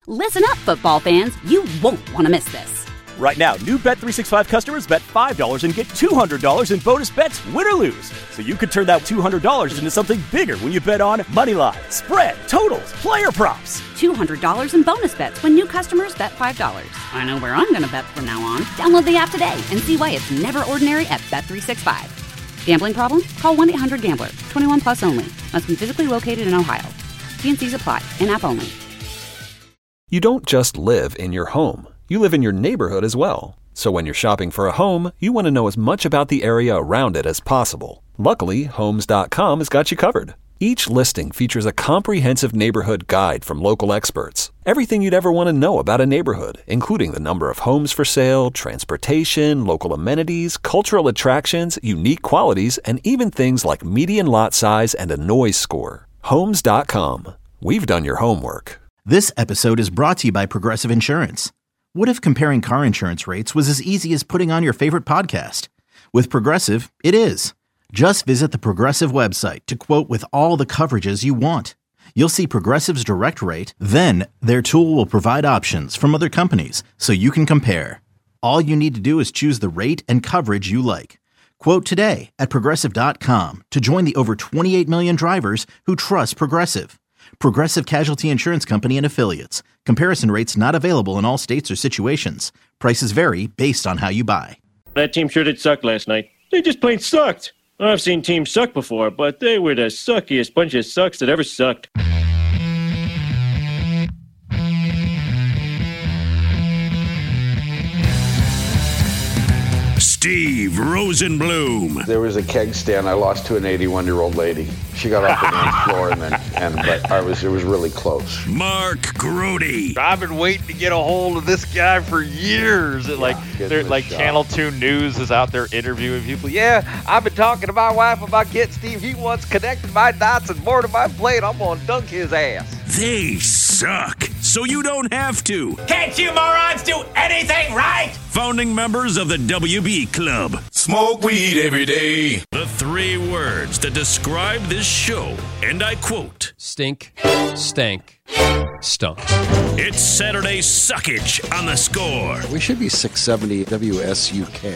Listen up, football fans. You won't want to miss this. Right now, new Bet365 customers bet $5 and get $200 in bonus bets, win or lose. So you could turn that $200 into something bigger when you bet on money line, spread, totals, player props. $200 in bonus bets when new customers bet $5. I know where I'm going to bet from now on. Download the app today and see why it's never ordinary at Bet365. Gambling problem? Call 1-800-GAMBLER. 21 plus only. Must be physically located in Ohio. T&Cs apply. In-app only. You don't just live in your home. You live in your neighborhood as well. So when you're shopping for a home, you want to know as much about the area around it as possible. Luckily, Homes.com has got you covered. Each listing features a comprehensive neighborhood guide from local experts. Everything you'd ever want to know about a neighborhood, including the number of homes for sale, transportation, local amenities, cultural attractions, unique qualities, and even things like median lot size and a noise score. Homes.com. We've done your homework. This episode is brought to you by Progressive Insurance. What if comparing car insurance rates was as easy as putting on your favorite podcast? With Progressive, it is. Just visit the Progressive website to quote with all the coverages you want. You'll see Progressive's direct rate, then their tool will provide options from other companies so you can compare. All you need to do is choose the rate and coverage you like. Quote today at Progressive.com to join the over 28 million drivers who trust Progressive. Progressive Casualty Insurance Company and Affiliates. Comparison rates not available in all states or situations. Prices vary based on how you buy. That team sure did suck last night. They just plain sucked. I've seen teams suck before, but they were the suckiest bunch of sucks that ever sucked. Steve Rosenbloom. There was a keg stand I lost to an 81-year-old lady. She got off the dance floor, but it was really close. Mark Grody. I've been waiting to get a hold of this guy for years. Channel 2 News is out there interviewing people. Yeah, I've been talking to my wife about getting Steve. He wants connected my dots and boarded my plate. I'm going to dunk his ass. They suck, so you don't have to. Can't you morons do anything right? Founding members of the WB Club. Smoke weed every day. The 3 words that describe this show, and I quote: stink, stank, stunk. It's Saturday Suckage on The Score. We should be 670 WSUK.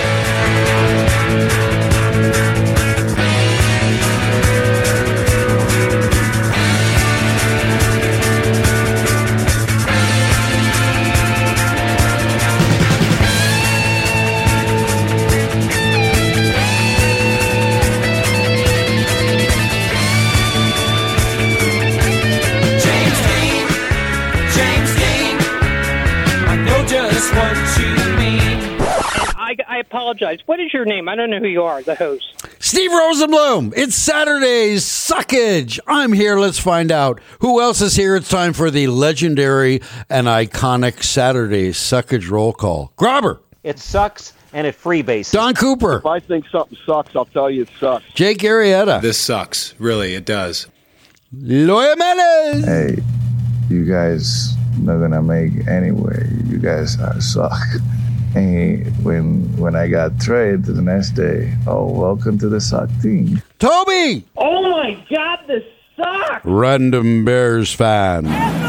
I apologize. What is your name? I don't know who you are, the host. Steve Rosenbloom. It's Saturday's Suckage. I'm here. Let's find out who else is here. It's time for the legendary and iconic Saturday Suckage roll call. Grobber. It sucks and it freebases. Don Cooper. If I think something sucks, I'll tell you it sucks. Jake Arrieta. This sucks. Really, it does. Loya Menes. Hey, you guys not gonna make anyway. You guys suck. And when I got traded the next day, welcome to the suck team. Toby! Oh my God, this sucks! Random Bears fan.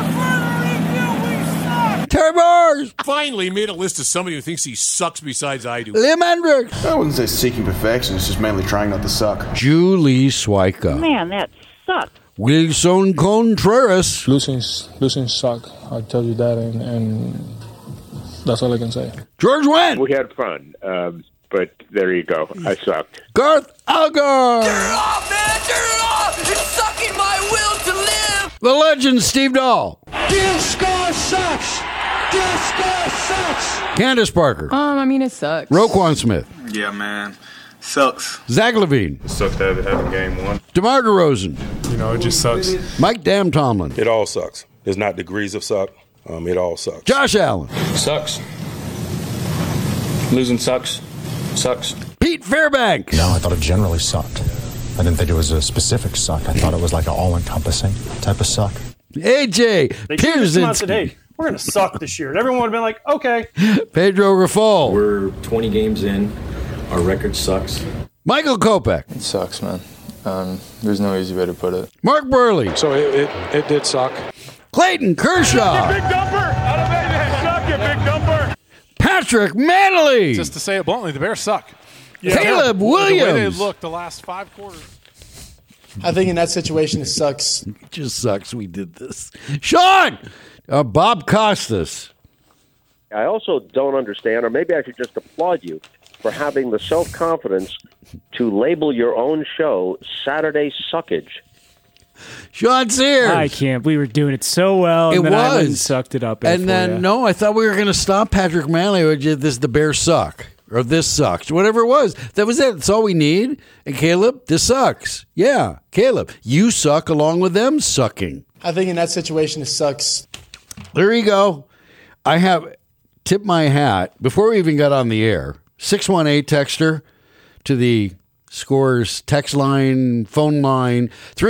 Terry Bars! Finally made a list of somebody who thinks he sucks besides I do. Liam Hendricks. I wouldn't say seeking perfection, it's just mainly trying not to suck. Julie Swyka. Man, that sucks. Wilson Contreras. Losing suck, I'll tell you that, and that's all I can say. George Wendt. We had fun, but there you go. I sucked. Garth Algar. Turn it off, man! Turn it off! It's sucking my will to live! The legend, Steve Dahl. Disco sucks! Disco sucks! Candace Parker. It sucks. Roquan Smith. Yeah, man. Sucks. Zach Levine. It sucks to have game one. DeMar DeRozan. It just sucks. Mike Dam Tomlin. It all sucks. There's not degrees of suck. It all sucks. Josh Allen. Sucks. Losing sucks. Sucks. Pete Fairbanks. No, I thought it generally sucked. I didn't think it was a specific suck. I thought it was like an all-encompassing type of suck. AJ Pierzynski. Hey, we're going to suck this year. And everyone would have been like, okay. Pedro Raffol. We're 20 games in. Our record sucks. Michael Kopech. It sucks, man. There's no easy way to put it. Mark Burley. So it did suck. Clayton Kershaw. Big dumper. Suck it, big dumper. Patrick Manley. Just to say it bluntly, the Bears suck. Caleb Williams. The way they looked the last 5 quarters. I think in that situation, it sucks. It just sucks we did this. Sean! Bob Costas. I also don't understand, or maybe I should just applaud you for having the self-confidence to label your own show Saturday Suckage. Sean Sears. I can't. We were doing it so well, and then I went and sucked it up. And then, no, I thought we were going to stop Patrick Manley with this, the Bears suck, or this sucks, whatever it was. That was it. That's all we need. And Caleb, this sucks. Yeah, Caleb, you suck along with them sucking. I think in that situation, it sucks. There you go. I have tipped my hat, before we even got on the air, 618 texter to the Scores text line, phone line,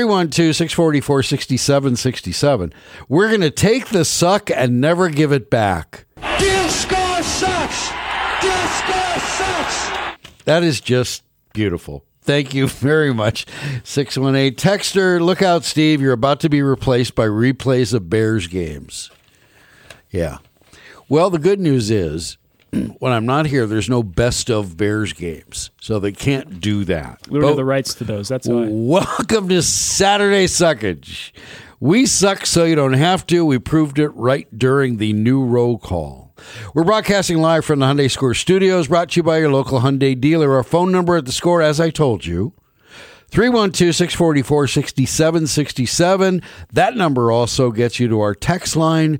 312-644-6767. We're going to take the suck and never give it back. Score sucks! Score sucks! That is just beautiful. Thank you very much. 618 texter, look out, Steve. You're about to be replaced by replays of Bears games. Yeah. Well, the good news is, when I'm not here, there's no best of Bears games, so they can't do that. We don't have the rights to those. That's why. Welcome to Saturday Suckage. We suck so you don't have to. We proved it right during the new roll call. We're broadcasting live from the Hyundai Score Studios, brought to you by your local Hyundai dealer. Our phone number at the Score, as I told you, 312-644-6767. That number also gets you to our text line,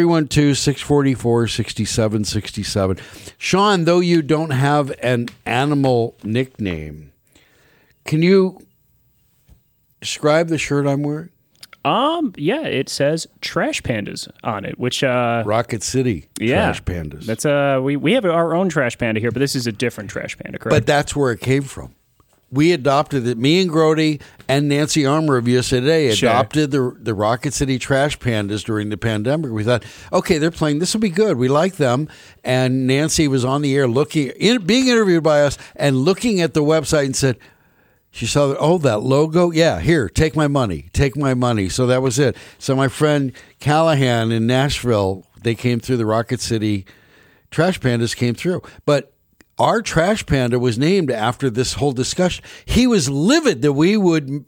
312-644-6767. Sean, though you don't have an animal nickname, can you describe the shirt I'm wearing? Yeah, it says Trash Pandas on it, which Rocket City Trash Pandas. That's we have our own Trash Panda here, but this is a different Trash Panda, correct? But that's where it came from. We adopted it. Me and Grody and Nancy Armour of USA Today adopted the Rocket City Trash Pandas during the pandemic. We thought, okay, they're playing. This will be good. We like them. And Nancy was on the air being interviewed by us and looking at the website and said, she saw that logo. Yeah, here, take my money. Take my money. So that was it. So my friend Callahan in Nashville, they came through. The Rocket City Trash Pandas came through. But our Trash Panda was named after this whole discussion. He was livid that we would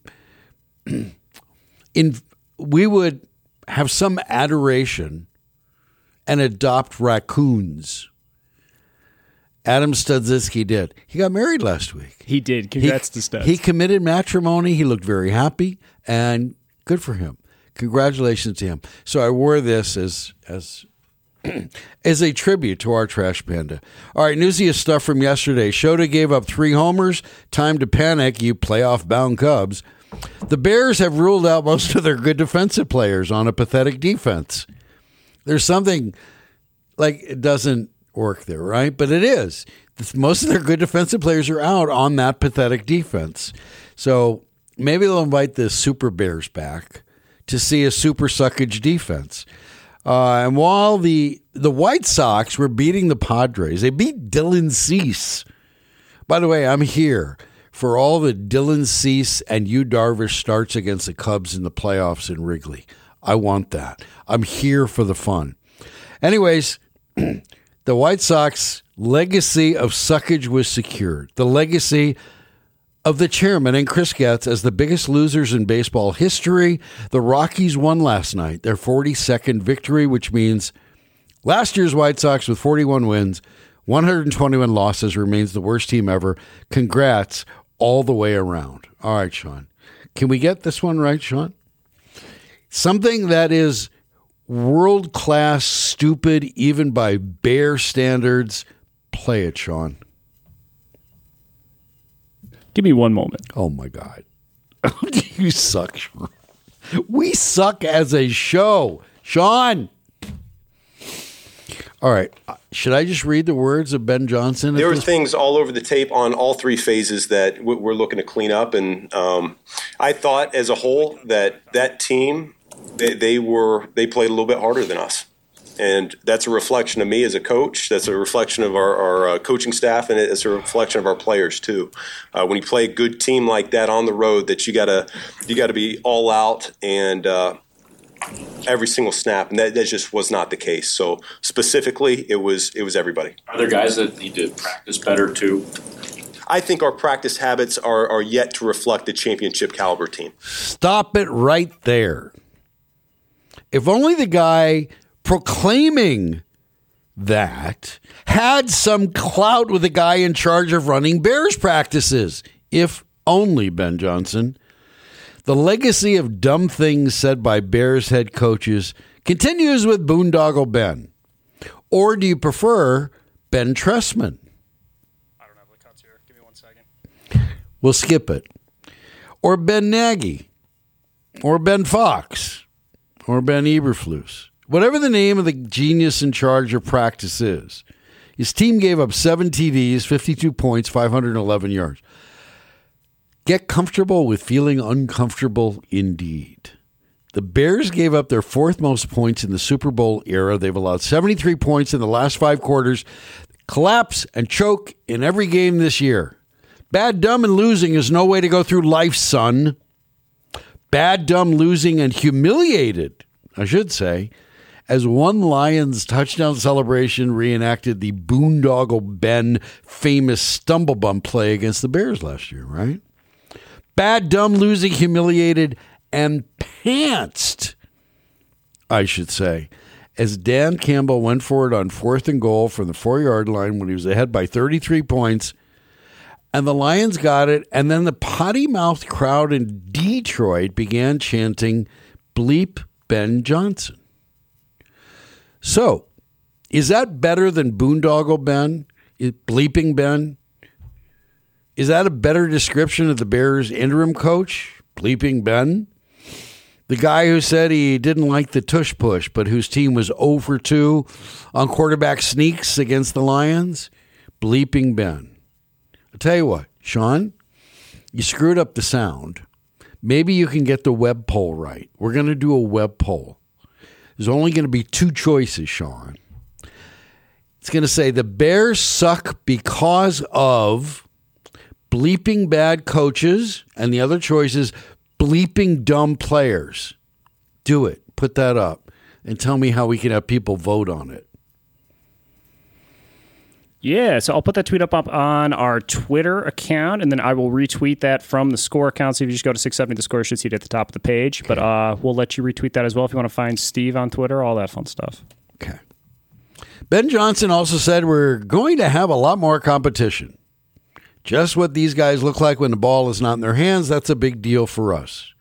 have some adoration and adopt raccoons. Adam Studzinski did. He got married last week. He did. Congrats to Studs. He committed matrimony. He looked very happy, and good for him. Congratulations to him. So I wore this as a tribute to our Trash Panda. All right, newsiest stuff from yesterday. Shota gave up 3 homers. Time to panic, you playoff-bound Cubs. The Bears have ruled out most of their good defensive players on a pathetic defense. There's something like it doesn't work there, right? But it is. Most of their good defensive players are out on that pathetic defense. So maybe they'll invite the Super Bears back to see a super suckage defense. And while the White Sox were beating the Padres, they beat Dylan Cease. By the way, I'm here for all the Dylan Cease and Yu Darvish starts against the Cubs in the playoffs in Wrigley. I want that. I'm here for the fun. Anyways, the White Sox legacy of suckage was secured. The legacy of the chairman and Chris Getz as the biggest losers in baseball history. The Rockies won last night, their 42nd victory, which means last year's White Sox with 41 wins, 121 losses, remains the worst team ever. Congrats all the way around. All right, Sean. Can we get this one right, Sean? Something that is world-class stupid, even by Bear standards. Play it, Sean. Give me one moment. Oh, my God. You suck, Sean. We suck as a show. Sean. All right. Should I just read the words of Ben Johnson? There were things all over the tape on all 3 phases that we're looking to clean up. And I thought as a whole that team, they played a little bit harder than us. And that's a reflection of me as a coach. That's a reflection of our coaching staff, and it's a reflection of our players too. When you play a good team like that on the road, that you gotta be all out and every single snap, and that just was not the case. So specifically, it was everybody. Are there guys that need to practice better too? I think our practice habits are yet to reflect the championship caliber team. Stop it right there. If only the guy proclaiming that had some clout with the guy in charge of running Bears practices. If only, Ben Johnson. The legacy of dumb things said by Bears head coaches continues with Boondoggle Ben. Or do you prefer Ben Trestman? I don't have the cuts here. Give me 1 second. We'll skip it. Or Ben Nagy. Or Ben Fox. Or Ben Eberflus. Whatever the name of the genius in charge of practice is. His team gave up 7 TDs, 52 points, 511 yards. Get comfortable with feeling uncomfortable indeed. The Bears gave up their 4th most points in the Super Bowl era. They've allowed 73 points in the last 5 quarters. Collapse and choke in every game this year. Bad, dumb, and losing is no way to go through life, son. Bad, dumb, losing, and humiliated, I should say, as one Lions touchdown celebration reenacted the Boondoggle Ben famous stumblebump play against the Bears last year, right? Bad, dumb, losing, humiliated, and pantsed, I should say, as Dan Campbell went for it on 4th and goal from the 4-yard line when he was ahead by 33 points, and the Lions got it, and then the potty-mouthed crowd in Detroit began chanting, "Bleep Ben Johnson." So, is that better than Boondoggle Ben? Bleeping Ben? Is that a better description of the Bears' interim coach? Bleeping Ben? The guy who said he didn't like the tush push, but whose team was 0 for 2 on quarterback sneaks against the Lions? Bleeping Ben. I'll tell you what, Sean, you screwed up the sound. Maybe you can get the web poll right. We're going to do a web poll. There's only going to be 2 choices, Sean. It's going to say the Bears suck because of bleeping bad coaches, and the other choice is bleeping dumb players. Do it. Put that up. And tell me how we can have people vote on it. Yeah, so I'll put that tweet up on our Twitter account, and then I will retweet that from the Score account. So if you just go to 670 The Score, you should see it at the top of the page. But we'll let you retweet that as well if you want to find Steve on Twitter, all that fun stuff. Okay. Ben Johnson also said we're going to have a lot more competition. Just what these guys look like when the ball is not in their hands, that's a big deal for us.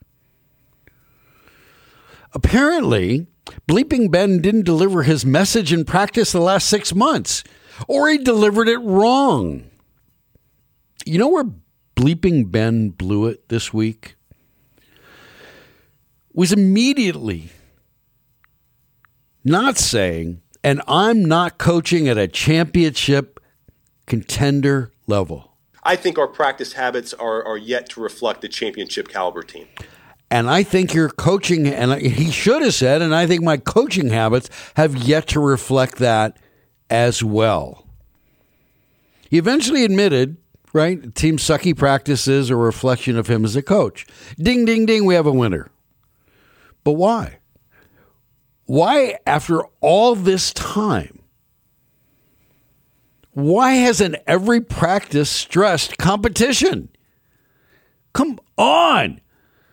Apparently, Bleeping Ben didn't deliver his message in practice the last 6 months, or he delivered it wrong. You know where Bleeping Ben blew it this week? Was immediately not saying, and I'm not coaching at a championship contender level. I think our practice habits are yet to reflect the championship caliber team. And I think your coaching, and he should have said, and I think my coaching habits have yet to reflect that as well. He eventually admitted, right, team sucky practices are a reflection of him as a coach. Ding, ding, ding, we have a winner. But why? Why, after all this time, why hasn't every practice stressed competition? Come on.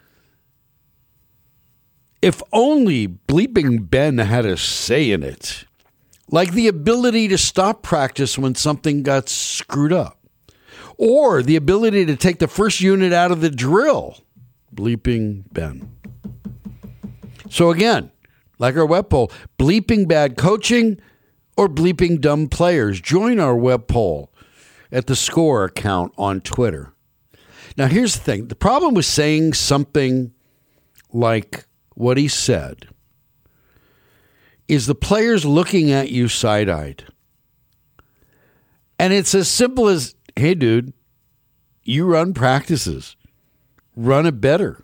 If only Bleeping Ben had a say in it. Like the ability to stop practice when something got screwed up. Or the ability to take the first unit out of the drill. Bleeping Ben. So again, like our web poll, bleeping bad coaching or bleeping dumb players. Join our web poll at the Score account on Twitter. Now, here's the thing. The problem with saying something like what he said is the players looking at you side-eyed. And it's as simple as, hey, dude, you run practices. Run it better.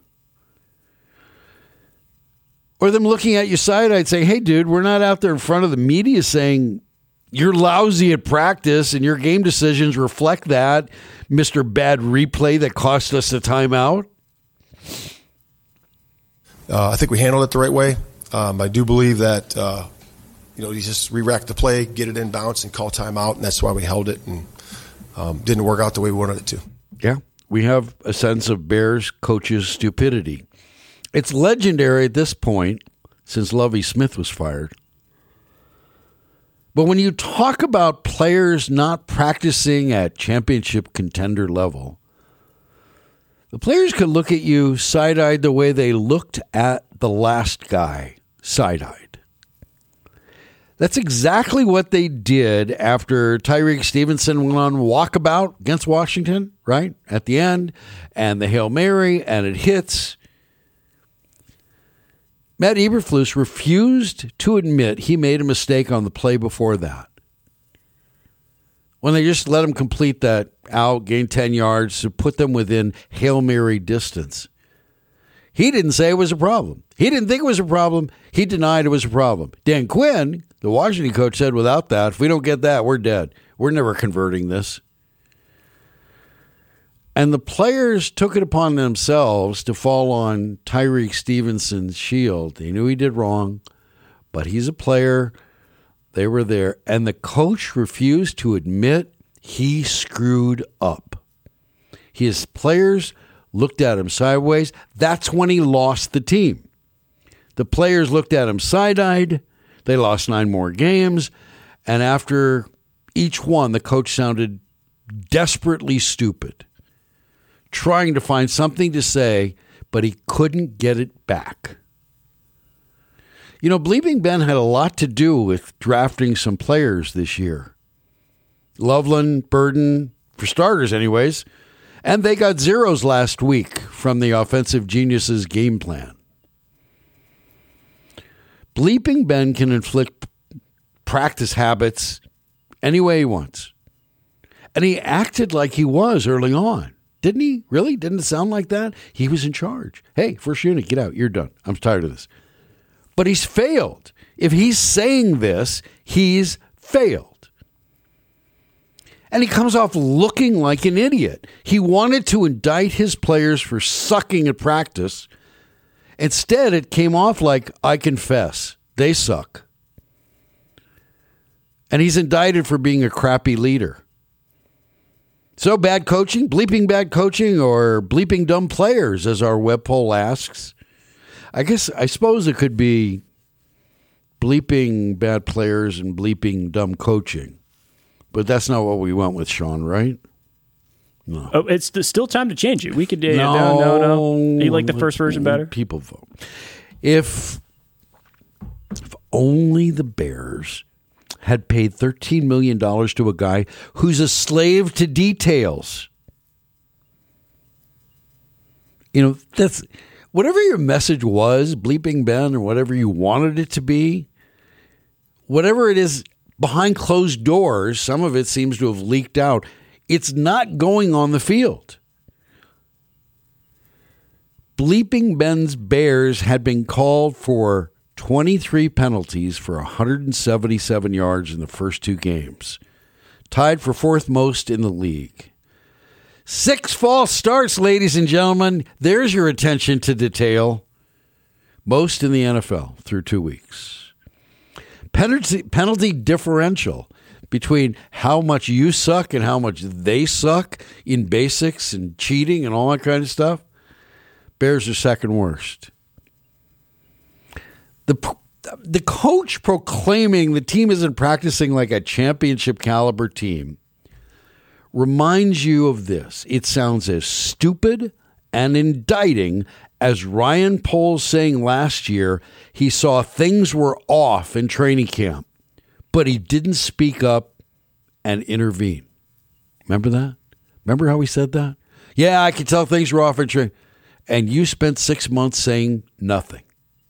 Or them looking at you side-eyed saying, hey, dude, we're not out there in front of the media saying you're lousy at practice and your game decisions reflect that, Mr. Bad Replay that cost us the timeout. I think we handled it the right way. I do believe that, you just re-rack the play, get it in bounce, and call timeout, and that's why we held it, and didn't work out the way we wanted it to. Yeah, we have a sense of Bears coaches' stupidity. It's legendary at this point since Lovie Smith was fired. But when you talk about players not practicing at championship contender level, the players could look at you side-eyed the way they looked at the last guy side-eyed. That's exactly what they did after Tyreek Stevenson went on walkabout against Washington, right? At the end, and the Hail Mary, and it hits. Matt Eberflus refused to admit he made a mistake on the play before that. When they just let him complete that out, gain 10 yards to put them within Hail Mary distance. He didn't say it was a problem. He didn't think it was a problem. He denied it was a problem. Dan Quinn, the Washington coach, said without that, if we don't get that, we're dead. We're never converting this. And the players took it upon themselves to fall on Tyreek Stevenson's shield. They knew he did wrong, but he's a player. They were there. And the coach refused to admit he screwed up. His players looked at him sideways. That's when he lost the team. The players looked at him side-eyed. They lost 9 more games. And after each one, the coach sounded desperately stupid, trying to find something to say, but he couldn't get it back. Bleeping Ben had a lot to do with drafting some players this year. Loveland, Burden, for starters anyways, and they got zeros last week from the offensive genius's game plan. Bleeping Ben can inflict practice habits any way he wants. And he acted like he was early on. Didn't he? Really? Didn't it sound like that? He was in charge. Hey, first unit, get out. You're done. I'm tired of this. But he's failed. If he's saying this, he's failed. And he comes off looking like an idiot. He wanted to indict his players for sucking at practice. Instead, it came off like, I confess, they suck. And he's indicted for being a crappy leader. So bad coaching, bleeping bad coaching, or bleeping dumb players, as our web poll asks. I suppose it could be bleeping bad players and bleeping dumb coaching. But that's not what we went with, Sean, right? No. Oh, it's still time to change it. We could do no. You like the first version better? People vote. If only the Bears had paid $13 million to a guy who's a slave to details. That's whatever your message was, bleeping Ben, or whatever you wanted it to be, whatever it is behind closed doors, some of it seems to have leaked out. It's not going on the field. Bleeping Ben's Bears had been called for 23 penalties for 177 yards in the first 2 games, tied for 4th most in the league. 6 false starts, ladies and gentlemen. There's your attention to detail. Most in the NFL through 2 weeks. Penalty differential between how much you suck and how much they suck in basics and cheating and all that kind of stuff. Bears are second worst. The coach proclaiming the team isn't practicing like a championship caliber team reminds you of this. It sounds as stupid and indicting as Ryan Poles saying last year he saw things were off in training camp, but he didn't speak up and intervene. Remember that? Remember how he said that? Yeah, I could tell things were off in training. And you spent 6 months saying nothing.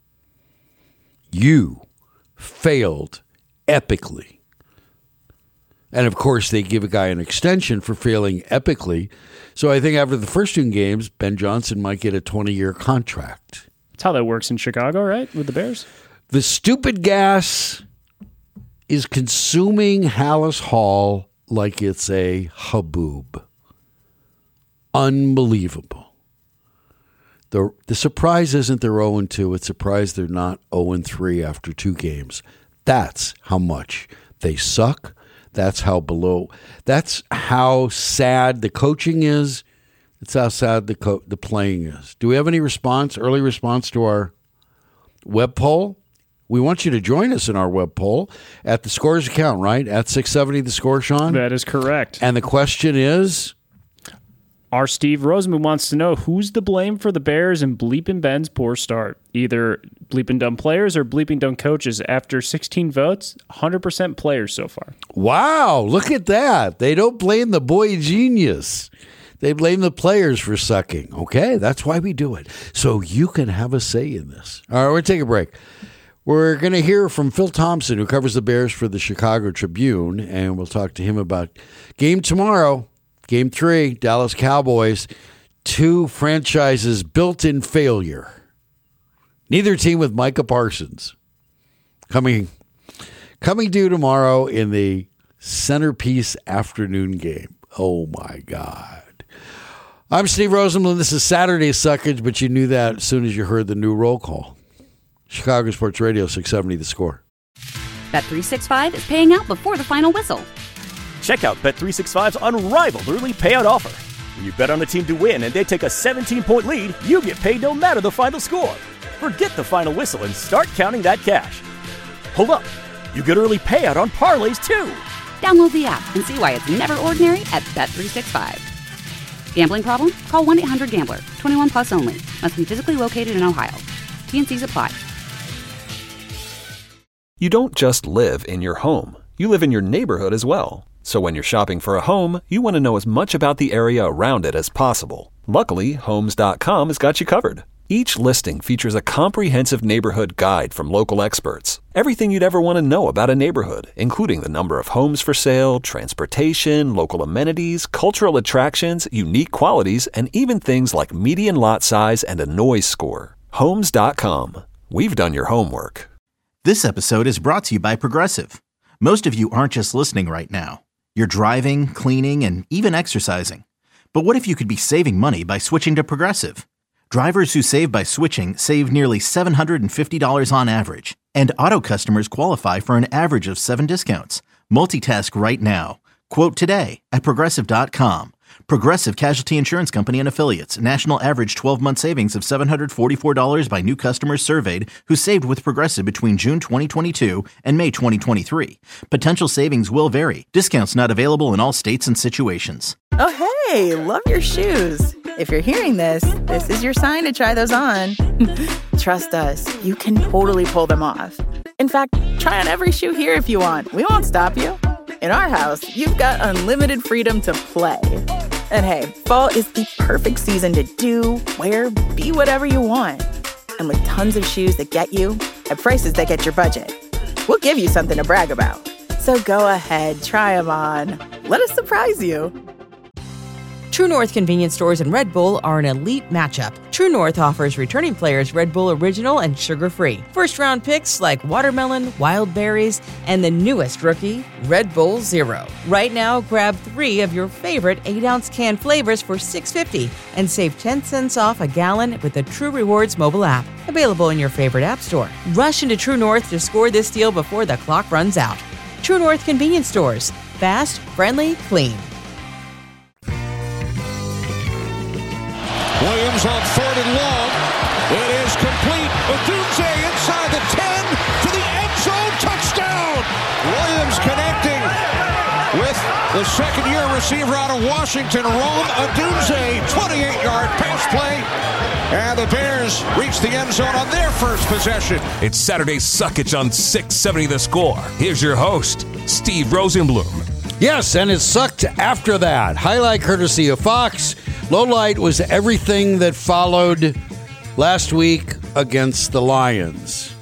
You failed epically. And, of course, they give a guy an extension for failing epically. So I think after the first 2 games, Ben Johnson might get a 20-year contract. That's how that works in Chicago, right, with the Bears? The stupid gas is consuming Hallis Hall like it's a haboob. Unbelievable. The surprise isn't they're 0-2. It's surprise they're not 0-3 after 2 games. That's how much they suck. That's how sad the coaching is. It's how sad the playing is. Do we have any early response to our web poll? We want you to join us in our web poll at the Scores account, right? At 670 The Score, Sean? That is correct. And the question is? Our Steve Rosenman wants to know who's to blame for the Bears and Bleepin' Ben's poor start. Either Bleepin' Dumb players or Bleepin' Dumb coaches. After 16 votes, 100% players so far. Wow, look at that. They don't blame the boy genius. They blame the players for sucking. Okay, that's why we do it. So you can have a say in this. All right, we're going to take a break. We're going to hear from Phil Thompson, who covers the Bears for the Chicago Tribune, and we'll talk to him about game tomorrow. Game 3, Dallas Cowboys, 2 franchises built in failure. Neither team with Micah Parsons. Coming due tomorrow in the centerpiece afternoon game. Oh, my God. I'm Steve Rosenbloom. This is Saturday Suckage, but you knew that as soon as you heard the new roll call. Chicago Sports Radio, 670 The Score. Bet365 is paying out before the final whistle. Check out Bet365's unrivaled early payout offer. When you bet on a team to win and they take a 17-point lead, you get paid no matter the final score. Forget the final whistle and start counting that cash. Hold up. You get early payout on parlays, too. Download the app and see why it's never ordinary at Bet365. Gambling problem? Call 1-800-GAMBLER. 21 plus only. Must be physically located in Ohio. T&Cs apply. You don't just live in your home. You live in your neighborhood as well. So when you're shopping for a home, you want to know as much about the area around it as possible. Luckily, Homes.com has got you covered. Each listing features a comprehensive neighborhood guide from local experts. Everything you'd ever want to know about a neighborhood, including the number of homes for sale, transportation, local amenities, cultural attractions, unique qualities, and even things like median lot size and a noise score. Homes.com. We've done your homework. This episode is brought to you by Progressive. Most of you aren't just listening right now. You're driving, cleaning, and even exercising. But what if you could be saving money by switching to Progressive? Drivers who save by switching save nearly $750 on average. And auto customers qualify for an average of 7 discounts. Multitask right now. Quote today at Progressive.com. Progressive Casualty Insurance Company and Affiliates. National average 12-month savings of $744 by new customers surveyed who saved with Progressive between June 2022 and May 2023. Potential savings will vary. Discounts not available in all states and situations. Oh, hey, love your shoes. If you're hearing this, this is your sign to try those on. Trust us, you can totally pull them off. In fact, try on every shoe here if you want. We won't stop you. In our house, you've got unlimited freedom to play. And hey, fall is the perfect season to do, wear, be whatever you want. And with tons of shoes that get you, at prices that get your budget, we'll give you something to brag about. So go ahead, try them on. Let us surprise you. True North convenience stores and Red Bull are an elite matchup. True North offers returning players Red Bull Original and sugar-free. First-round picks like watermelon, wild berries, and the newest rookie, Red Bull Zero. Right now, grab 3 of your favorite 8-ounce can flavors for $6.50 and save 10 cents off a gallon with the True Rewards mobile app. Available in your favorite app store. Rush into True North to score this deal before the clock runs out. True North convenience stores. Fast, friendly, clean. Williams on 3rd and long. It is complete. Odunze inside the 10 for the end zone touchdown. Williams connecting with the second-year receiver out of Washington, Rome Odunze. 28-yard pass play. And the Bears reach the end zone on their first possession. It's Saturday Suckage on 670 The Score. Here's your host, Steve Rosenbloom. Yes, and it sucked after that. Highlight courtesy of Fox. Lowlight was everything that followed last week against the Lions.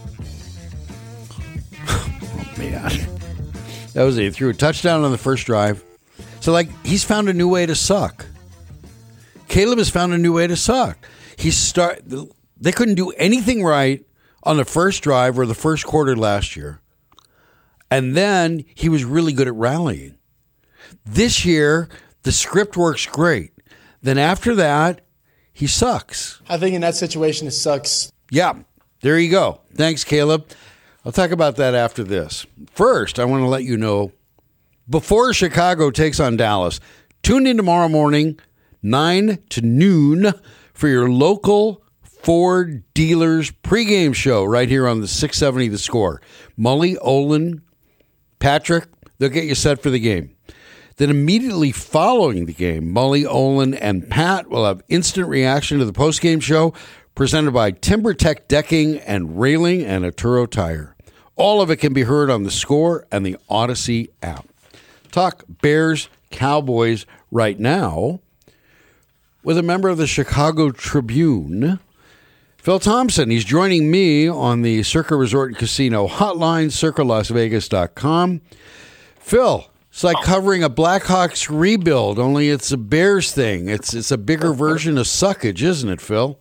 Oh, man. That was it. He threw a touchdown on the first drive. So, he's found a new way to suck. Caleb has found a new way to suck. They couldn't do anything right on the first drive or the first quarter last year. And then he was really good at rallying. This year, the script works great. Then after that, he sucks. I think in that situation, it sucks. Yeah, there you go. Thanks, Caleb. I'll talk about that after this. First, I want to let you know, before Chicago takes on Dallas, tune in tomorrow morning, 9 to noon, for your local Ford dealers pregame show right here on the 670 The Score. Mully, Olin, Patrick, they'll get you set for the game. Then immediately following the game, Mully, Olin, and Pat will have instant reaction to the postgame show presented by TimberTech Decking and Railing and Arturo Tire. All of it can be heard on The Score and the Odyssey app. Talk Bears, Cowboys right now with a member of the Chicago Tribune, Phil Thompson. He's joining me on the Circa Resort and Casino hotline, circalasvegas.com. Phil, it's like covering a Blackhawks rebuild, only it's a Bears thing. It's a bigger version of suckage, isn't it, Phil?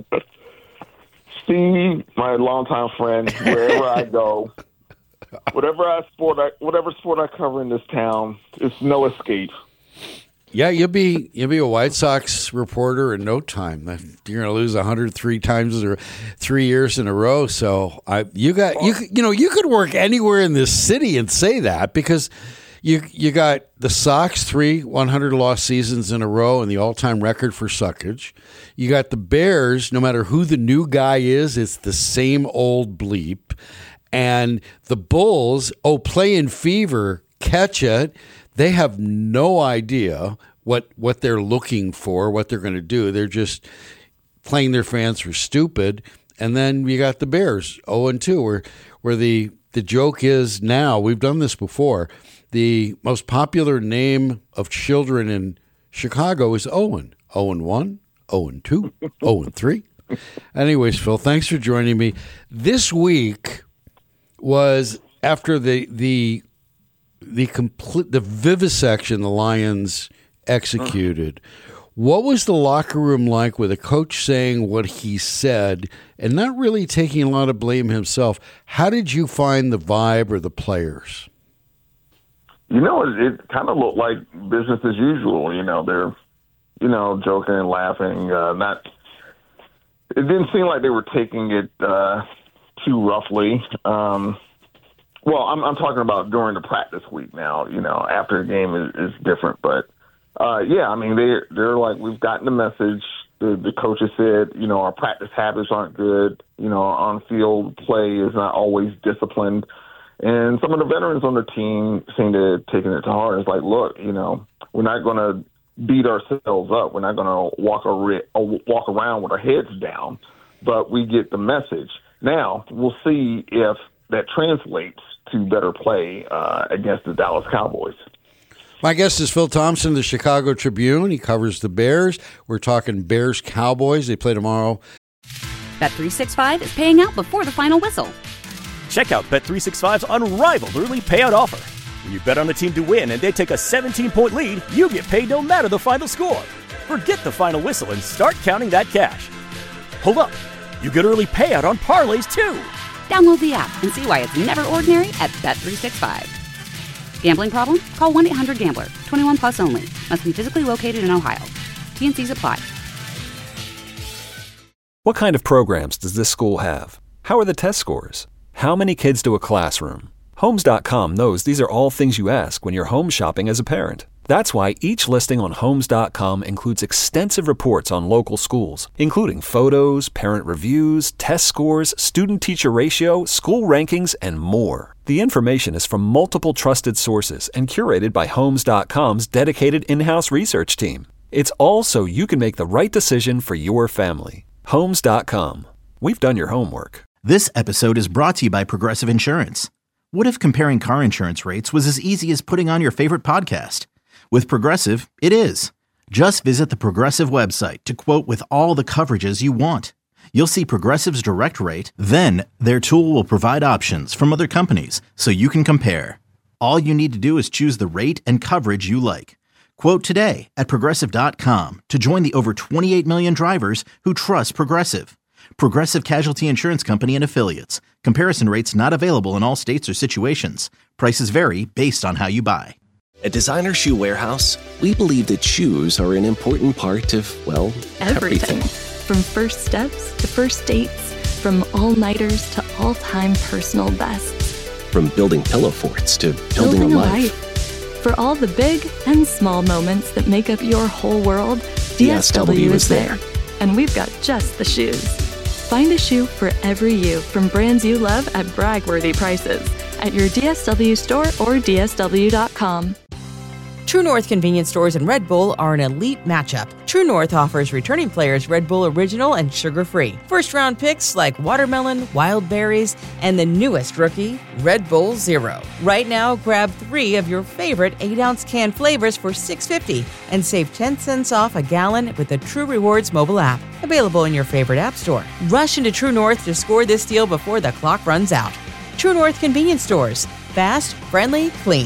Steve, my longtime friend, wherever I go, whatever sport I cover in this town, it's no escape. Yeah, you'll be a White Sox reporter in no time. You're going to lose 103 times or 3 years in a row. So you could work anywhere in this city and say that, because you got the Sox 3 100-loss seasons in a row and the all-time record for suckage. You got the Bears, no matter who the new guy is, it's the same old bleep. And the Bulls, play in fever, catch it. They have no idea what they're looking for, what they're going to do. They're just playing their fans for stupid. And then you got the Bears, 0-2, where the joke is now, we've done this before, the most popular name of children in Chicago is Owen. 0-1, 0-2, 0-3. Anyways, Phil, thanks for joining me. This week was after the vivisection the Lions executed. What was the locker room like with a coach saying what he said and not really taking a lot of blame himself? How did you find the vibe or the players? It kind of looked like business as usual. They're, joking and laughing. It didn't seem like they were taking it too roughly. Well, I'm talking about during the practice week now. After the game is different. But, they're like, we've gotten the message. The coaches said, our practice habits aren't good. Our on-field play is not always disciplined. And some of the veterans on the team seem to have taken it to heart. It's like, look, we're not going to beat ourselves up. We're not going to walk around with our heads down. But we get the message. Now, we'll see if that translates to better play against the Dallas Cowboys. My guest is Phil Thompson, the Chicago Tribune. He covers the Bears. We're talking Bears-Cowboys. They play tomorrow. Bet365 is paying out before the final whistle. Check out Bet365's unrivaled early payout offer. When you bet on a team to win and they take a 17-point lead, you get paid no matter the final score. Forget the final whistle and start counting that cash. Hold up. You get early payout on parlays, too. Download the app and see why it's never ordinary at Bet365. Gambling problem? Call 1-800-GAMBLER. 21 plus only. Must be physically located in Ohio. T&Cs apply. What kind of programs does this school have? How are the test scores? How many kids do a classroom? Homes.com knows these are all things you ask when you're home shopping as a parent. That's why each listing on Homes.com includes extensive reports on local schools, including photos, parent reviews, test scores, student-teacher ratio, school rankings, and more. The information is from multiple trusted sources and curated by Homes.com's dedicated in-house research team. It's all so you can make the right decision for your family. Homes.com. We've done your homework. This episode is brought to you by Progressive Insurance. What if comparing car insurance rates was as easy as putting on your favorite podcast? With Progressive, it is. Just visit the Progressive website to quote with all the coverages you want. You'll see Progressive's direct rate, then their tool will provide options from other companies so you can compare. All you need to do is choose the rate and coverage you like. Quote today at Progressive.com to join the over 28 million drivers who trust Progressive. Progressive Casualty Insurance Company and Affiliates. Comparison rates not available in all states or situations. Prices vary based on how you buy. At Designer Shoe Warehouse, we believe that shoes are an important part of, well, everything. From first steps to first dates, from all-nighters to all-time personal bests. From building pillow forts to building a life. For all the big and small moments that make up your whole world, DSW is there. And we've got just the shoes. Find a shoe for every you from brands you love at brag-worthy prices at your DSW store or DSW.com. True North convenience stores and Red Bull are an elite matchup. True North offers returning players Red Bull Original and sugar-free. First-round picks like watermelon, wild berries, and the newest rookie, Red Bull Zero. Right now, grab 3 of your favorite 8-ounce can flavors for $6.50 and save 10 cents off a gallon with the True Rewards mobile app. Available in your favorite app store. Rush into True North to score this deal before the clock runs out. True North convenience stores. Fast, friendly, clean.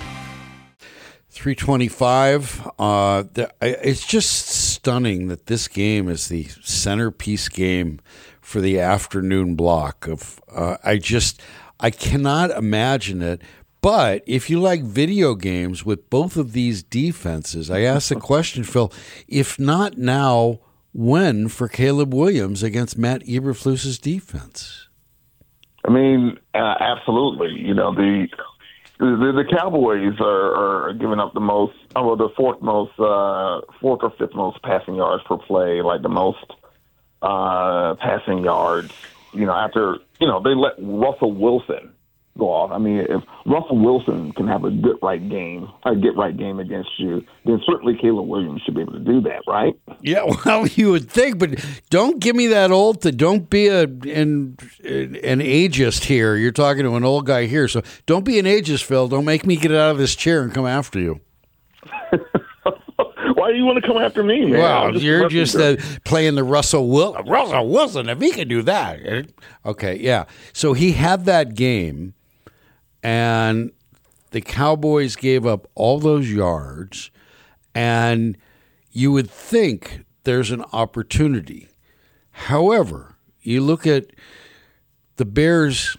325. It's just stunning that this game is the centerpiece game for the afternoon block of. I cannot imagine it. But if you like video games with both of these defenses, I ask the question, Phil, if not now, when for Caleb Williams against Matt Eberflus's defense? I mean, absolutely. You know, the Cowboys are giving up the most, the fourth or fifth most passing yards per play, like the most passing yards. You know, after they let Russell Wilson go off. I mean, if Russell Wilson can have a get right game against you, then certainly Caleb Williams should be able to do that, right? Yeah, well, you would think, but don't give me that old. Don't be an ageist here. You're talking to an old guy here, so don't be an ageist, Phil. Don't make me get out of this chair and come after you. Why do you want to come after me, man? Well, you're just playing the Russell Wilson, if he can do that. Okay, yeah. So he had that game, and the Cowboys gave up all those yards, and you would think there's an opportunity. However, you look at the Bears'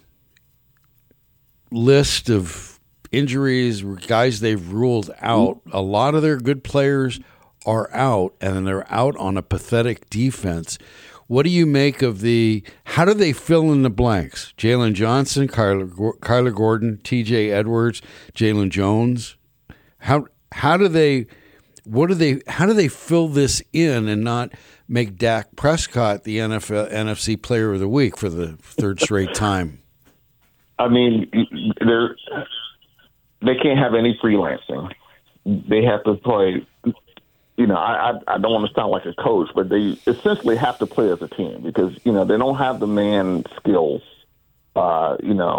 list of injuries, guys they've ruled out. A lot of their good players are out, and they're out on a pathetic defense. What do you make of how do they fill in the blanks? Jalen Johnson, Kyler Gordon, TJ Edwards, Jalen Jones. How do they fill this in and not make Dak Prescott the NFC Player of the Week for the third straight time? I mean, they can't have any freelancing. They have to play. I don't want to sound like a coach, but they essentially have to play as a team because, they don't have the man skills, to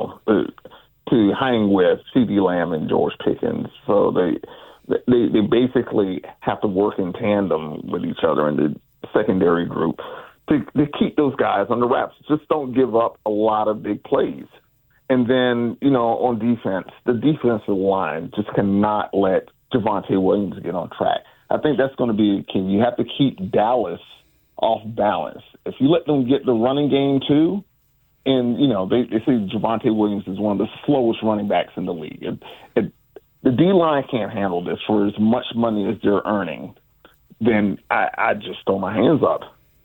hang with CeeDee Lamb and George Pickens. So they basically have to work in tandem with each other in the secondary group to keep those guys under wraps. Just don't give up a lot of big plays. And then, on defense, the defensive line just cannot let Javonte Williams get on track. I think that's going to be key. You have to keep Dallas off balance. If you let them get the running game too, and they say Javonte Williams is one of the slowest running backs in the league. The D-line can't handle this for as much money as they're earning. Then I just throw my hands up.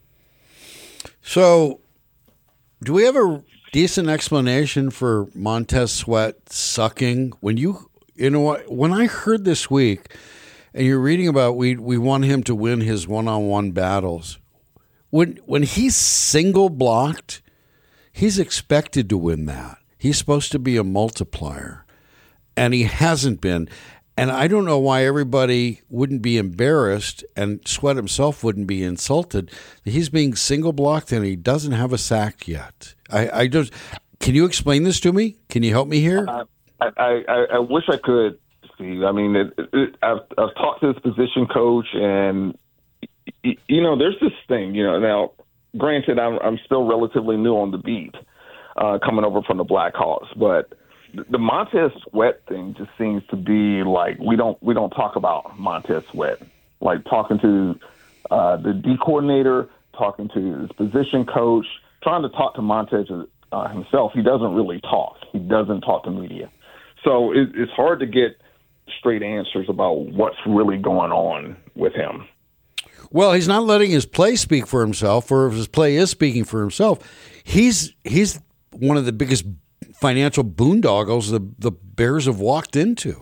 So, do we have a decent explanation for Montez Sweat sucking? When I heard this week. And you're reading about we want him to win his one-on-one battles. When he's single blocked, he's expected to win that. He's supposed to be a multiplier, and he hasn't been. And I don't know why everybody wouldn't be embarrassed and Sweat himself wouldn't be insulted. He's being single blocked and he doesn't have a sack yet. I just can you explain this to me? Can you help me here? I wish I could. I mean, I've talked to his position coach, and there's this thing. Now, granted, I'm still relatively new on the beat, coming over from the Blackhawks, but the Montez Sweat thing just seems to be like we don't talk about Montez Sweat. Like talking to the D coordinator, talking to his position coach, trying to talk to Montez himself. He doesn't really talk. He doesn't talk to media, so it's hard to get straight answers about what's really going on with him. Well, he's not letting his play speak for himself, or if his play is speaking for himself, he's one of the biggest financial boondoggles the Bears have walked into.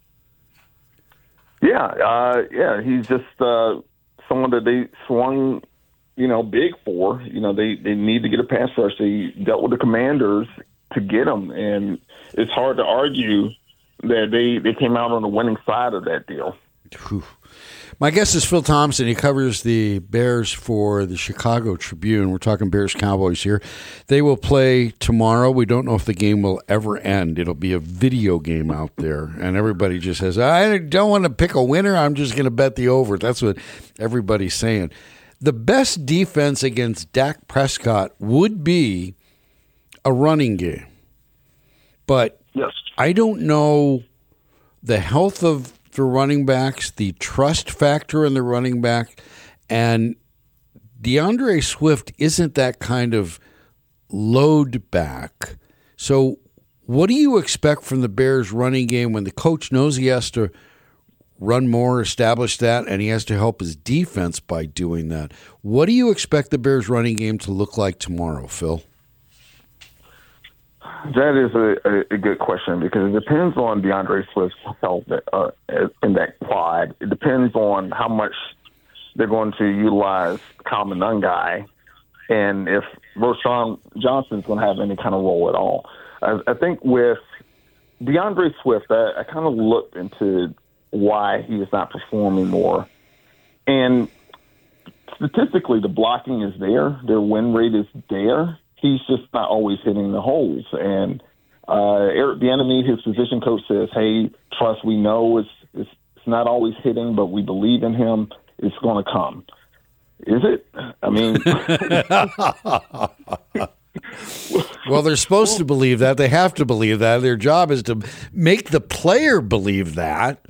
Yeah, he's just someone that they swung, big for. They need to get a pass rush. They dealt with the Commanders to get him, and it's hard to argue that they came out on the winning side of that deal. Whew. My guest is Phil Thompson. He covers the Bears for the Chicago Tribune. We're talking Bears-Cowboys here. They will play tomorrow. We don't know if the game will ever end. It'll be a video game out there, and everybody just says, I don't want to pick a winner. I'm just going to bet the over. That's what everybody's saying. The best defense against Dak Prescott would be a running game. But yes, I don't know the health of the running backs, the trust factor in the running back, and DeAndre Swift isn't that kind of load back. So what do you expect from the Bears running game when the coach knows he has to run more, establish that, and he has to help his defense by doing that? What do you expect the Bears running game to look like tomorrow, Phil? That is a good question because it depends on DeAndre Swift's health in that quad. It depends on how much they're going to utilize Kyle Monangai and if Roschon Johnson's going to have any kind of role at all. I think with DeAndre Swift, I kind of looked into why he is not performing more. And statistically, the blocking is there. Their win rate is there. He's just not always hitting the holes. And Eric Bieniemy, his position coach, says, hey, trust, we know it's not always hitting, but we believe in him. It's going to come. Is it? I mean... Well, they're supposed to believe that. They have to believe that. Their job is to make the player believe that.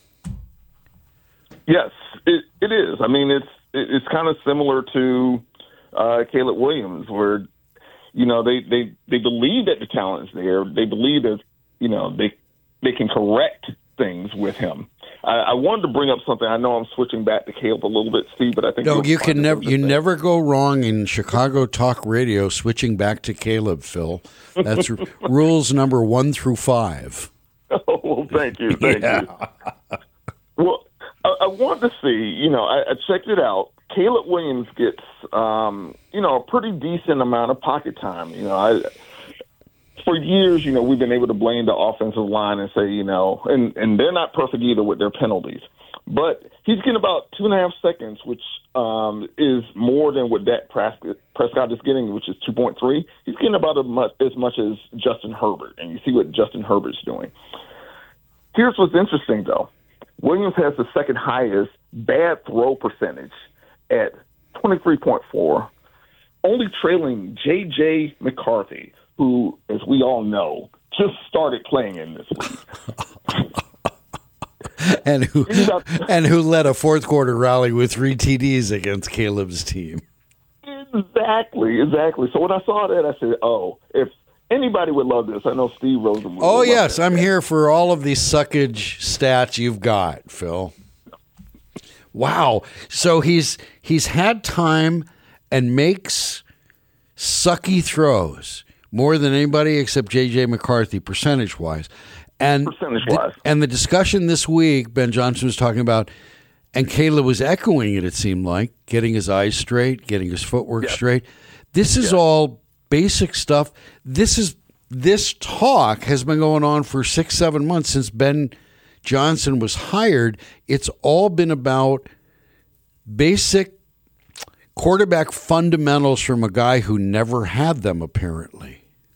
Yes, it is. I mean, it's kind of similar to Caleb Williams, where they believe that the talent is there. They believe that they can correct things with him. I wanted to bring up something. I know I'm switching back to Caleb a little bit, Steve, but I think you never go wrong in Chicago talk radio switching back to Caleb, Phil. That's rules number 1 through 5. Oh, well, thank you. Well, I want to see. I checked it out. Caleb Williams gets a pretty decent amount of pocket time. For years, we've been able to blame the offensive line and say, and they're not perfect either with their penalties. But he's getting about 2.5 seconds, which is more than what Dak Prescott is getting, which is 2.3. He's getting about as much as Justin Herbert, and you see what Justin Herbert's doing. Here's what's interesting, though. Williams has the second highest bad throw percentage at 23.4, only trailing J.J. McCarthy, who, as we all know, just started playing in this league. and who led a fourth quarter rally with 3 TDs against Caleb's team. Exactly. So when I saw that, I said, if anybody would love this, I know Steve Rosen would. Oh, yes, I'm here for all of these suckage stats you've got, Phil. Wow. So he's had time and makes sucky throws more than anybody except J.J. McCarthy, percentage-wise. And the discussion this week, Ben Johnson was talking about, and Caleb was echoing it seemed like, getting his eyes straight, getting his footwork straight. This is all basic stuff. This talk has been going on for 6-7 months since Ben Johnson was hired. It's all been about basic quarterback fundamentals from a guy who never had them, apparently.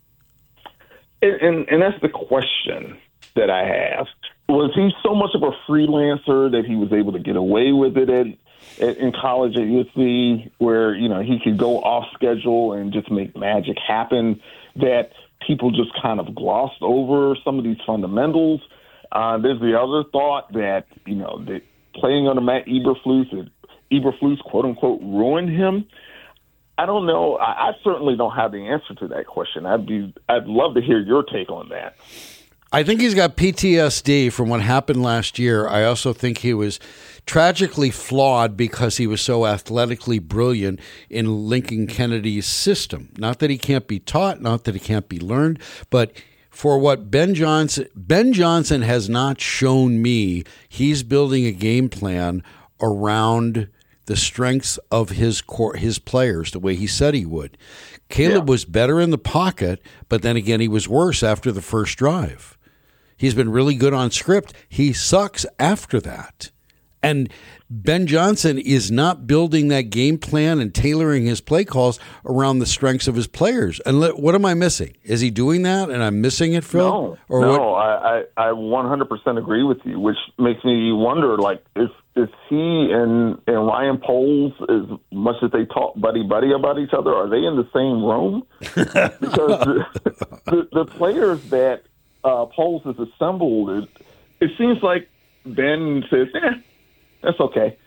And that's the question that I have. Was he so much of a freelancer that he was able to get away with it in college at USC, where he could go off schedule and just make magic happen, that people just kind of glossed over some of these fundamentals? There's the other thought that that playing under Matt Eberflus, quote unquote, ruined him. I don't know. I certainly don't have the answer to that question. I'd love to hear your take on that. I think he's got PTSD from what happened last year. I also think he was tragically flawed because he was so athletically brilliant in Lincoln Kennedy's system. Not that he can't be taught, not that he can't be learned, but for what Ben Johnson has not shown me, he's building a game plan around the strengths of his players, the way he said he would. Caleb was better in the pocket, but then again, he was worse after the first drive. He's been really good on script. He sucks after that. And Ben Johnson is not building that game plan and tailoring his play calls around the strengths of his players. And what am I missing? Is he doing that and I'm missing it, Phil? I 100% agree with you, which makes me wonder, like, is he and Ryan Poles, as much as they talk buddy-buddy about each other, are they in the same room? Because the players that Poles has assembled, it seems like Ben says, that's okay.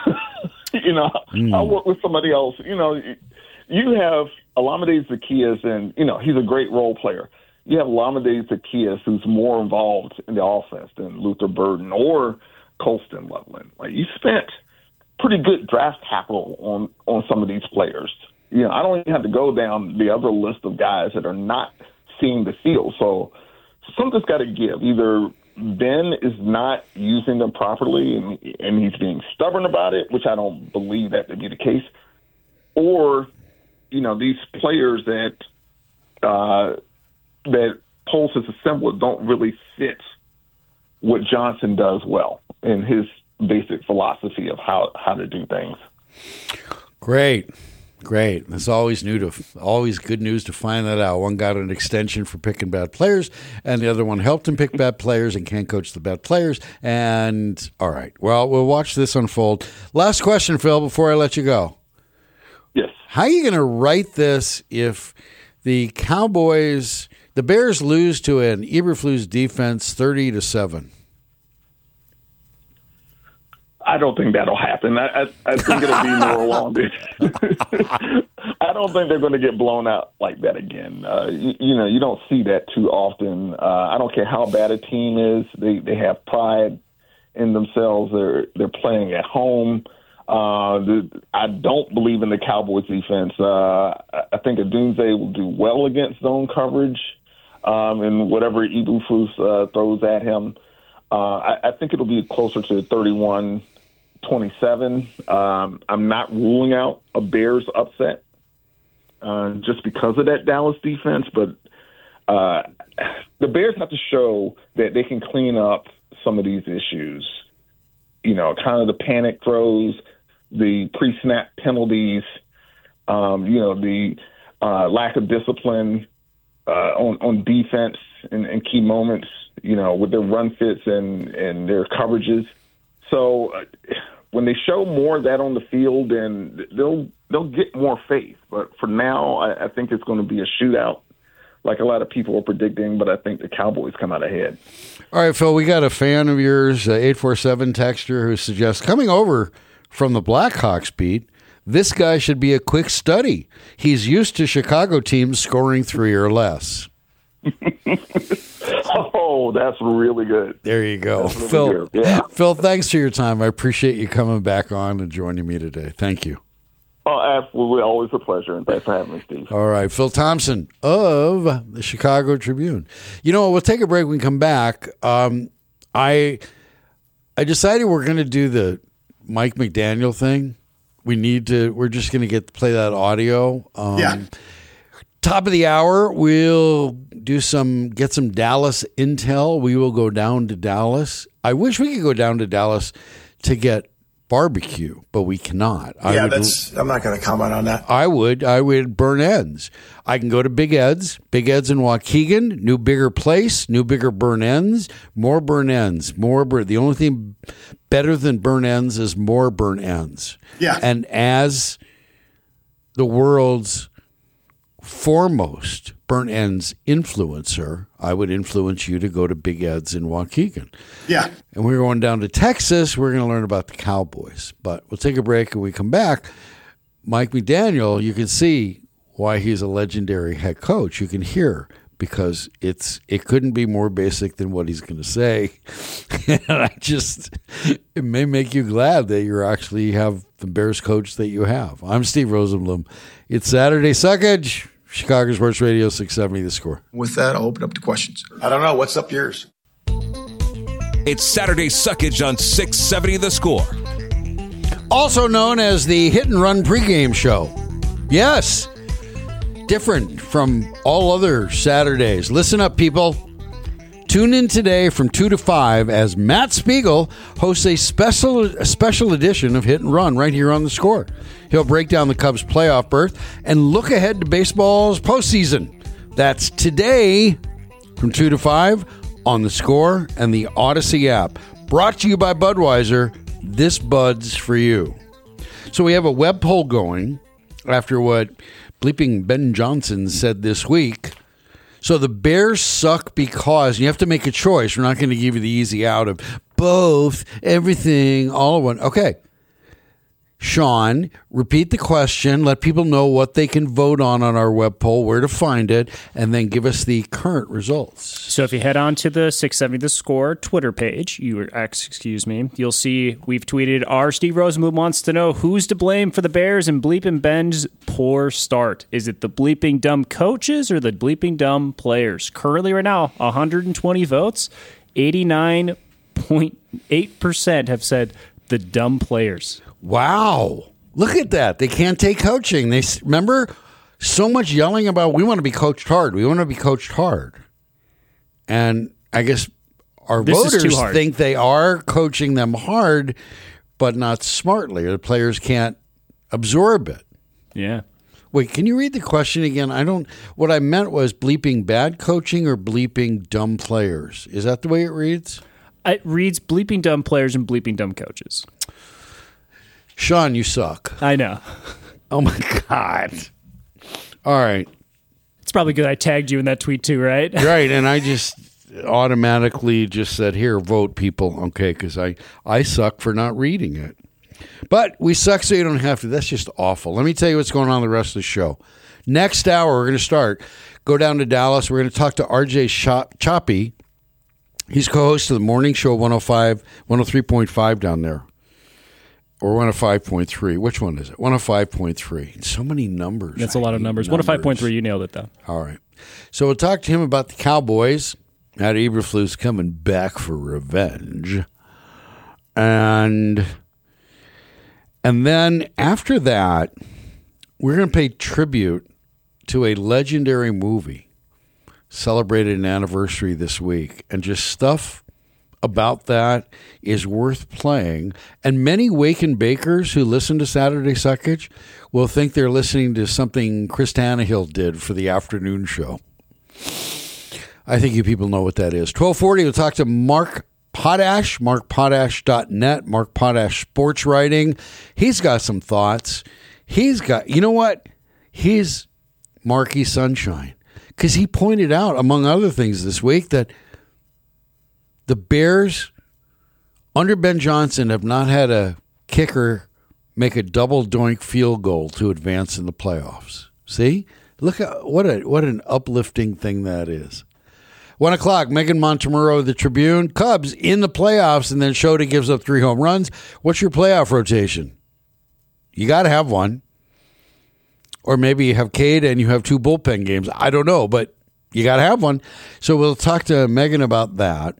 I'll work with somebody else. You have Olamide Zaccheaus, and, he's a great role player. You have Olamide Zaccheaus, who's more involved in the offense than Luther Burden or Colston Loveland. Like, you spent pretty good draft capital on some of these players. I don't even have to go down the other list of guys that are not seeing the field. So something's got to give. Either Ben is not using them properly and he's being stubborn about it, which I don't believe that to be the case, or these players that Poles has assembled don't really fit what Johnson does well in his basic philosophy of how to do things. Great. It's always good news to find that out. One got an extension for picking bad players, and the other one helped him pick bad players and can't coach the bad players. And all right, well, we'll watch this unfold. Last question, Phil, before I let you go. Yes. How are you going to write this if the Bears lose to an Eberflus defense 30-7? I don't think that'll happen. I think it'll be more along this. I don't think they're going to get blown out like that again. You don't see that too often. I don't care how bad a team is. They have pride in themselves. They're playing at home. I don't believe in the Cowboys defense. I think Odunze will do well against zone coverage and whatever Eberflus throws at him. I think it'll be closer to 31-27. I'm not ruling out a Bears upset just because of that Dallas defense, but the Bears have to show that they can clean up some of these issues. Kind of the panic throws, the pre-snap penalties, the lack of discipline on defense in key moments, with their run fits and their coverages. So when they show more of that on the field, then they'll get more faith. But for now, I think it's going to be a shootout, like a lot of people are predicting, but I think the Cowboys come out ahead. All right, Phil, we got a fan of yours, 847 texter, who suggests coming over from the Blackhawks beat, this guy should be a quick study. He's used to Chicago teams scoring 3 or less. Oh, that's really good. There you go. Really Phil, good. Yeah. Phil, thanks for your time. I appreciate you coming back on and joining me today. Thank you. Oh, absolutely. Always a pleasure. And thanks for having me, Steve. All right. Phil Thompson of the Chicago Tribune. We'll take a break when we come back. I decided we're going to do the Mike McDaniel thing. We're just going to play that audio. Top of the hour, we'll get some Dallas intel. We will go down to Dallas. I wish we could go down to Dallas to get barbecue, but we cannot. I'm not going to comment on that. I would burn ends. I can go to Big Ed's in Waukegan, new bigger place, new bigger burn ends, more burn ends, the only thing better than burn ends is more burn ends. Yeah. And as the world's foremost burn ends influencer, I would influence you to go to Big Ed's in Waukegan. Yeah. And we're going down to Texas. We're going to learn about the Cowboys. But we'll take a break and we come back. Mike McDaniel, you can see why he's a legendary head coach. You can hear because it couldn't be more basic than what he's going to say. And it may make you glad that you actually have the Bears coach that you have. I'm Steve Rosenblum. It's Saturday Suckage, Chicago Sports Radio 670 The Score. With that, I'll open up to questions. I don't know. What's up yours? It's Saturday Suckage on 670 The Score. Also known as the Hit and Run pregame show. Yes. Different from all other Saturdays. Listen up, people. Tune in today from 2 to 5 as Matt Spiegel hosts a special edition of Hit and Run right here on The Score. He'll break down the Cubs' playoff berth and look ahead to baseball's postseason. That's today from 2 to 5 on The Score and the Odyssey app. Brought to you by Budweiser. This Bud's for you. So we have a web poll going after what bleeping Ben Johnson said this week. So the Bears suck because you have to make a choice. We're not going to give you the easy out of both, everything, all of one. Okay. Sean, repeat the question. Let people know what they can vote on our web poll, where to find it, and then give us the current results. So if you head on to the 670 The Score Twitter page, you'll see we've tweeted, our Steve Rosenblum wants to know who's to blame for the Bears and Bleeping Ben's poor start. Is it the bleeping dumb coaches or the bleeping dumb players? Currently right now, 120 votes, 89.8% have said the dumb players. Wow. Look at that. They can't take coaching. They remember so much yelling about we want to be coached hard. We want to be coached hard. And I guess our voters think they are coaching them hard, but not smartly. The players can't absorb it. Yeah. Wait, can you read the question again? What I meant was bleeping bad coaching or bleeping dumb players. Is that the way it reads? It reads bleeping dumb players and bleeping dumb coaches. Sean, you suck. I know. Oh, my God. All right. It's probably good I tagged you in that tweet too, right? Right, and I just automatically just said, here, vote, people. Okay, because I suck for not reading it. But we suck so you don't have to. That's just awful. Let me tell you what's going on the rest of the show. Next hour, we're going to go down to Dallas. We're going to talk to RJ Choppy. He's co-host of the morning show 103.5 down there. Or 105.3. Which one is it? 105.3. So many numbers. That's a lot of numbers. 105.3, you nailed it, though. All right. So we'll talk to him about the Cowboys. Matt Eberflus coming back for revenge. And then after that, we're going to pay tribute to a legendary movie. Celebrated an anniversary this week. And just stuff about that is worth playing. And many Wake and Bakers who listen to Saturday Suckage will think they're listening to something Chris Tannehill did for the afternoon show. I think you people know what that is. 1240, we'll talk to Mark Potash, markpotash.net, Mark Potash Sports Writing. He's got some thoughts. He's Marky Sunshine. Because he pointed out, among other things this week, that the Bears, under Ben Johnson, have not had a kicker make a double doink field goal to advance in the playoffs. See? Look at what an uplifting thing that is. 1 o'clock, Megan Montemurro of the Tribune. Cubs in the playoffs, and then Shota gives up 3 home runs. What's your playoff rotation? You got to have one. Or maybe you have Cade and you have 2 bullpen games. I don't know, but you got to have one. So we'll talk to Megan about that.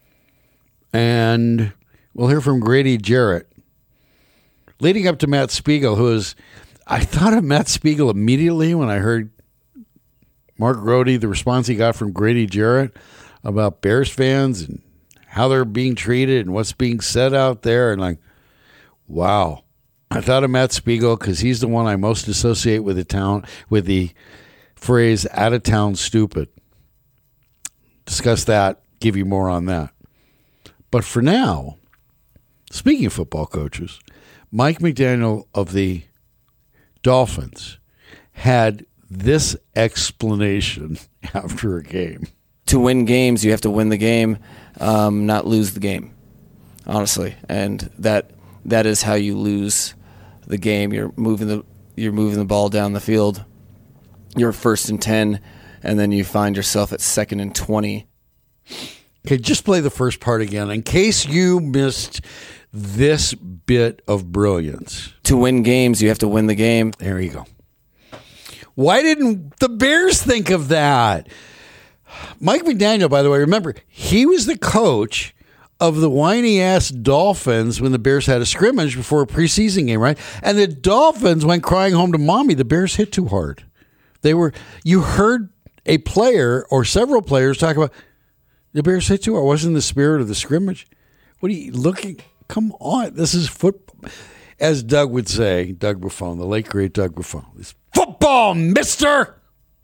And we'll hear from Grady Jarrett. Leading up to Matt Spiegel, I thought of Matt Spiegel immediately when I heard Mark Grody, the response he got from Grady Jarrett about Bears fans and how they're being treated and what's being said out there. And wow. I thought of Matt Spiegel because he's the one I most associate with the phrase out of town stupid. Discuss that, give you more on that. But for now, speaking of football coaches, Mike McDaniel of the Dolphins had this explanation after a game. To win games, you have to win the game, not lose the game, honestly. And that is how you lose the game. You're moving the ball down the field. You're 1st and 10, and then you find yourself at 2nd and 20. Okay, just play the first part again in case you missed this bit of brilliance. To win games, you have to win the game. There you go. Why didn't the Bears think of that? Mike McDaniel, by the way, remember, he was the coach of the whiny-ass Dolphins when the Bears had a scrimmage before a preseason game, right? And the Dolphins went crying home to mommy. The Bears hit too hard. You heard a player or several players talk about, the Bears hit too hard. It wasn't the spirit of the scrimmage. What are you looking? Come on. This is football. As Doug would say, Doug Buffon, the late, great Doug Buffon. It's football, mister!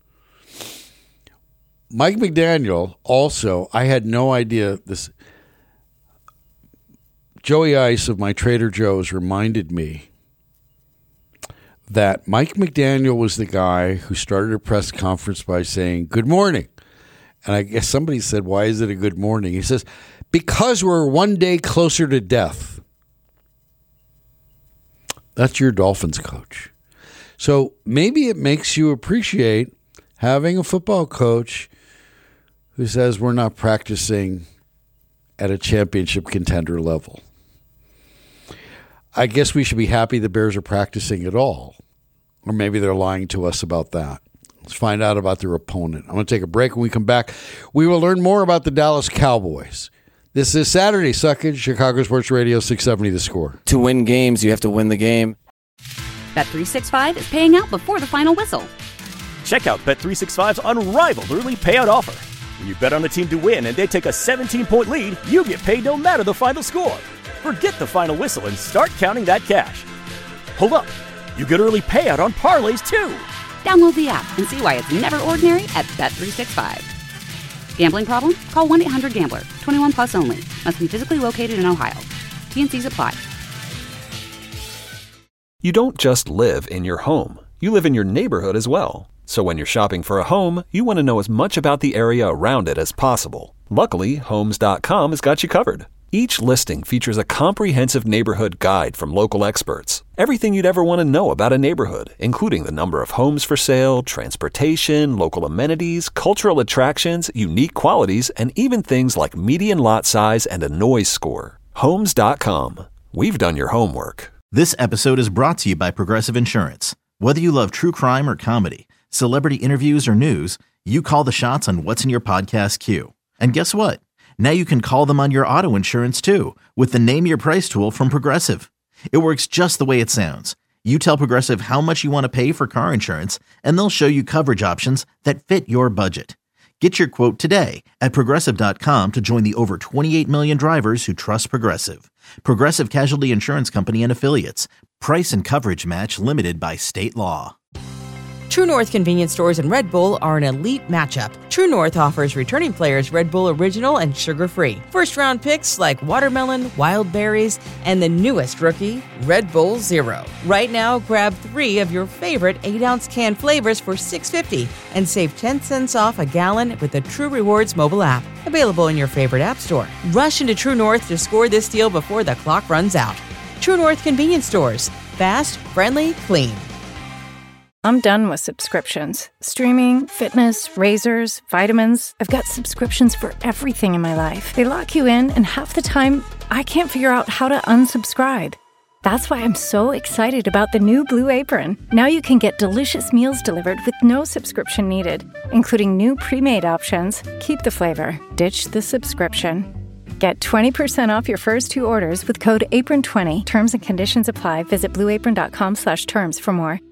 Mike McDaniel also, I had no idea this. Joey Ice of my Trader Joe's reminded me that Mike McDaniel was the guy who started a press conference by saying, good morning. And I guess somebody said, why is it a good morning? He says, because we're one day closer to death. That's your Dolphins coach. So maybe it makes you appreciate having a football coach who says we're not practicing at a championship contender level. I guess we should be happy the Bears are practicing at all. Or maybe they're lying to us about that. Let's find out about their opponent. I'm going to take a break. When we come back, we will learn more about the Dallas Cowboys. This is Saturday Suckage, Chicago Sports Radio 670 The Score. To win games, you have to win the game. Bet365 is paying out before the final whistle. Check out Bet365's unrivaled early payout offer. When you bet on a team to win and they take a 17-point lead, you get paid no matter the final score. Forget the final whistle and start counting that cash. Hold up. You get early payout on parlays, too. Download the app and see why it's never ordinary at Bet365. Gambling problem? Call 1-800-GAMBLER. 21 plus only. Must be physically located in Ohio. T&Cs apply. You don't just live in your home. You live in your neighborhood as well. So when you're shopping for a home, you want to know as much about the area around it as possible. Luckily, Homes.com has got you covered. Each listing features a comprehensive neighborhood guide from local experts. Everything you'd ever want to know about a neighborhood, including the number of homes for sale, transportation, local amenities, cultural attractions, unique qualities, and even things like median lot size and a noise score. Homes.com. We've done your homework. This episode is brought to you by Progressive Insurance. Whether you love true crime or comedy, celebrity interviews or news, you call the shots on what's in your podcast queue. And guess what? Now you can call them on your auto insurance too with the Name Your Price tool from Progressive. It works just the way it sounds. You tell Progressive how much you want to pay for car insurance, and they'll show you coverage options that fit your budget. Get your quote today at Progressive.com to join the over 28 million drivers who trust Progressive. Progressive Casualty Insurance Company and Affiliates. Price and coverage match limited by state law. True North convenience stores and Red Bull are an elite matchup. True North offers returning players Red Bull Original and sugar-free. First-round picks like watermelon, wild berries, and the newest rookie, Red Bull Zero. Right now, grab 3 of your favorite 8-ounce can flavors for $6.50 and save 10 cents off a gallon with the True Rewards mobile app. Available in your favorite app store. Rush into True North to score this deal before the clock runs out. True North convenience stores. Fast, friendly, clean. I'm done with subscriptions. Streaming, fitness, razors, vitamins. I've got subscriptions for everything in my life. They lock you in, and half the time, I can't figure out how to unsubscribe. That's why I'm so excited about the new Blue Apron. Now you can get delicious meals delivered with no subscription needed, including new pre-made options. Keep the flavor. Ditch the subscription. Get 20% off your first 2 orders with code APRON20. Terms and conditions apply. Visit blueapron.com/terms for more.